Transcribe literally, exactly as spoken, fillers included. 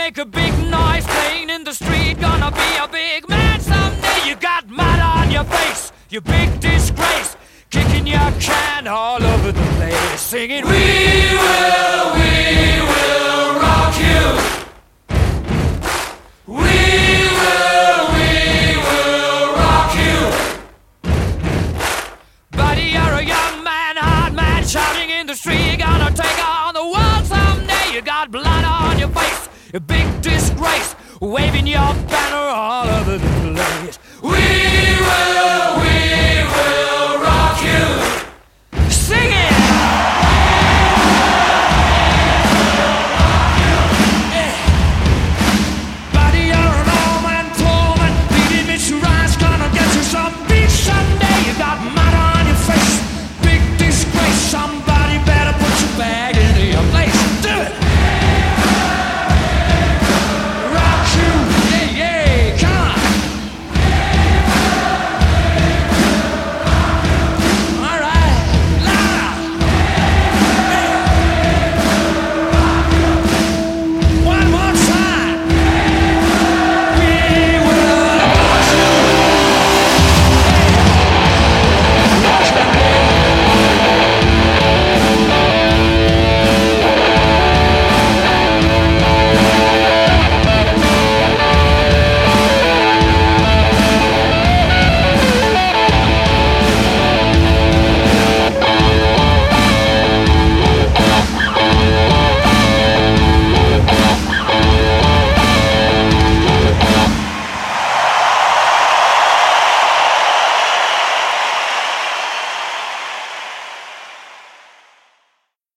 make a big noise playing in the street. Gonna be a big man someday. You got mud on your face, you big disgrace. Kicking your can all over the place, singing, we will, we will rock you. We will, we will rock you. Buddy, you're a young man, hard man, shouting in the street. You're gonna take on the world someday. You got blood on your face, a big disgrace, waving your banner all over the place. We will.